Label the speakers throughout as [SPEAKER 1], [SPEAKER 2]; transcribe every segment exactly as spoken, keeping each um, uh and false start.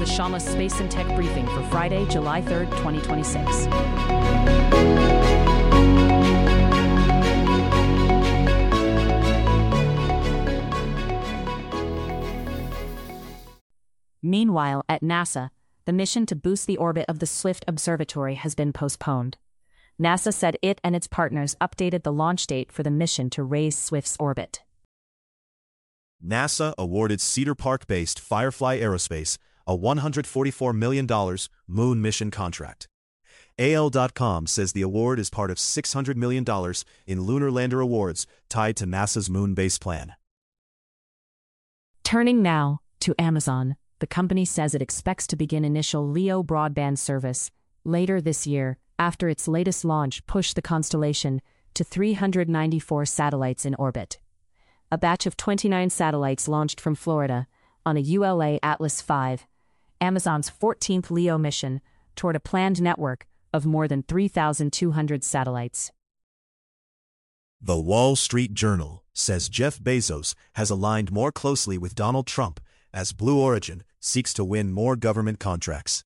[SPEAKER 1] Shama's Space and Tech Briefing for Friday, July third, twenty twenty-six. Meanwhile, at NASA, the mission to boost the orbit of the Swift Observatory has been postponed. NASA said it and its partners updated the launch date for the mission to raise Swift's orbit.
[SPEAKER 2] NASA awarded Cedar Park-based Firefly Aerospace a one hundred forty-four million dollars moon mission contract. A L dot com says the award is part of six hundred million dollars in lunar lander awards tied to NASA's moon base plan.
[SPEAKER 1] Turning now to Amazon, the company says it expects to begin initial LEO broadband service later this year after its latest launch pushed the constellation to three hundred ninety-four satellites in orbit. A batch of twenty-nine satellites launched from Florida on a U L A Atlas five, Amazon's fourteenth LEO mission, toward a planned network of more than three thousand two hundred satellites.
[SPEAKER 2] The Wall Street Journal says Jeff Bezos has aligned more closely with Donald Trump as Blue Origin seeks to win more government contracts.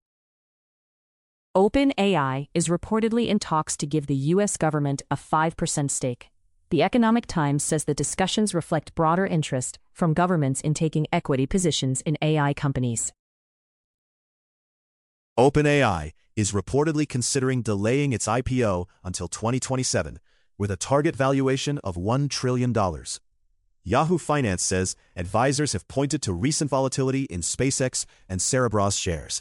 [SPEAKER 1] OpenAI is reportedly in talks to give the U S government a five percent stake. The Economic Times says the discussions reflect broader interest from governments in taking equity positions in A I companies.
[SPEAKER 2] OpenAI is reportedly considering delaying its I P O until twenty twenty-seven, with a target valuation of one trillion dollars. Yahoo Finance says advisors have pointed to recent volatility in SpaceX and Cerebras shares.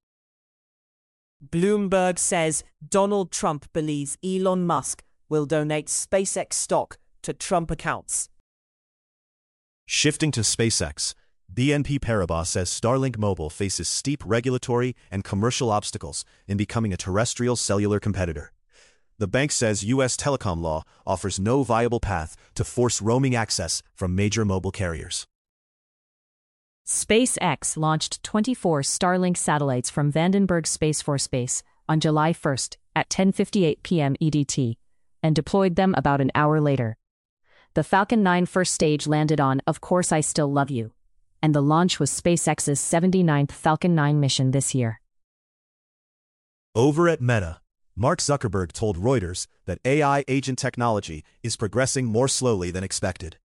[SPEAKER 3] Bloomberg says Donald Trump believes Elon Musk will donate SpaceX stock to Trump accounts.
[SPEAKER 2] Shifting to SpaceX, B N P Paribas says Starlink Mobile faces steep regulatory and commercial obstacles in becoming a terrestrial cellular competitor. The bank says U S telecom law offers no viable path to force roaming access from major mobile carriers.
[SPEAKER 1] SpaceX launched twenty-four Starlink satellites from Vandenberg Space Force Base on July first at ten fifty-eight p m E D T and deployed them about an hour later. The Falcon nine first stage landed on Of Course I Still Love You, and the launch was SpaceX's seventy-ninth Falcon nine mission this year.
[SPEAKER 2] Over at Meta, Mark Zuckerberg told Reuters that A I agent technology is progressing more slowly than expected.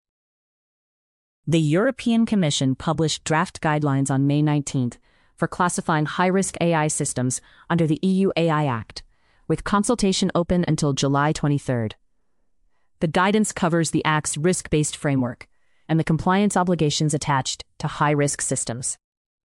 [SPEAKER 1] The European Commission published draft guidelines on May nineteenth for classifying high-risk A I systems under the E U A I Act, with consultation open until July twenty-third. The guidance covers the Act's risk-based framework and the compliance obligations attached to high-risk systems.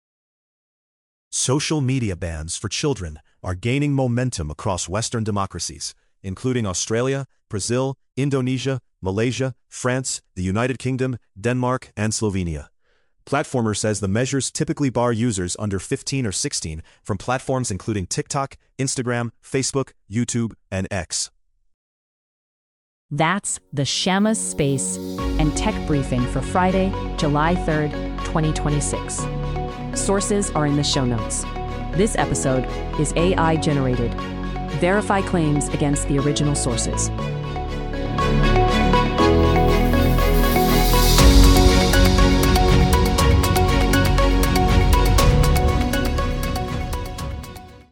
[SPEAKER 2] Social media bans for children are gaining momentum across Western democracies, including Australia, Brazil, Indonesia, Malaysia, France, the United Kingdom, Denmark, and Slovenia. Platformer says the measures typically bar users under fifteen or sixteen from platforms including TikTok, Instagram, Facebook, YouTube, and X.
[SPEAKER 1] That's the Shama's Space and Tech Briefing for Friday, July third, twenty twenty-six. Sources are in the show notes. This episode is A I generated. Verify claims against the original sources.